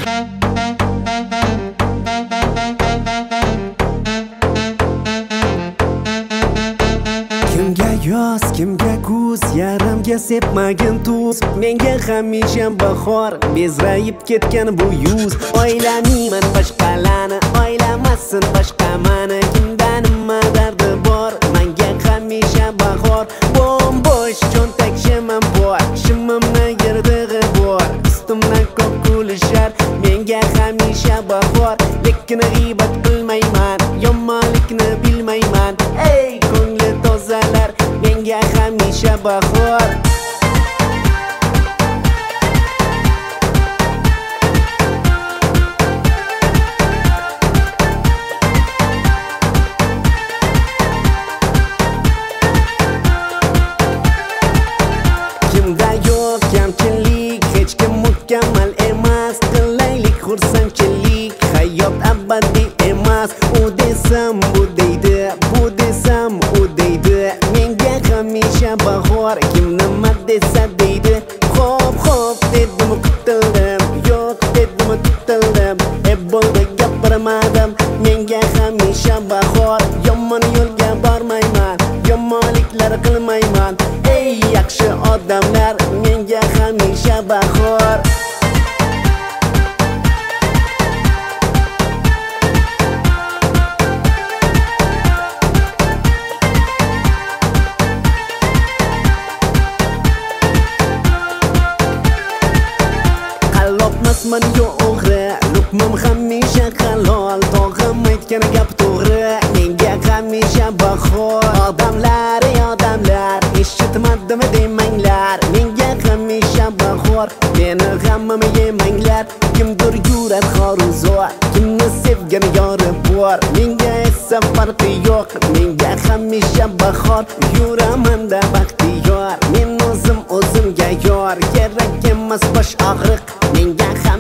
Kimga yoz, kimga kuz, yarimga sepmagin tuz. Menga hamisha bahor, bezrayib ketgan bu yuz. O'ylamayman boshqalarni, o'ylamasin boshqa mani. Kimda nima dardi bor, menga hamisha bahor. Bo'sh cho'ntak shimim bor, shimimni yirtig'i bor. Ustimdan ko'p kulishar, menga hamisha bahor. Lekin g'iybat qilmayman, yomonlikni bilmayman. Ey ko'ngli tozalar, menga hamisha bahor. Kimda yo'q kamchilik, hech kim mukammal emas. Qilaylik xursandchilik, hayot abadiy emas. U desam bu deydi, bu desam u deydi. Menga hamisha bahor, kim nima desa deydi. Xo'p dedim, qutildim, yo'q dedim, tutildim. Bo'ldi gapirmadim, menga hamisha bahor. Yomon yo'lga bormayman, yomonliklar qilmayman. Ey yaxshi odamlar, menga hamisha bahor. Qallobmasman yo'g'ri, luqmam hamisha halol. Tog'am aytgan gap to'g'ri, menga hamisha bahor. Odamlar, eshitmadimi demanglar, menga hamisha bahor. Meni g'amimni yemanglar, kimdir yurar xoruzor, kimni sevgan yori bor. Menga esa farqi yo'q, menga hamisha bahor. Yuramanda baxtiyor, men o'zimga yor. Kerak emas bosh og'riq, menga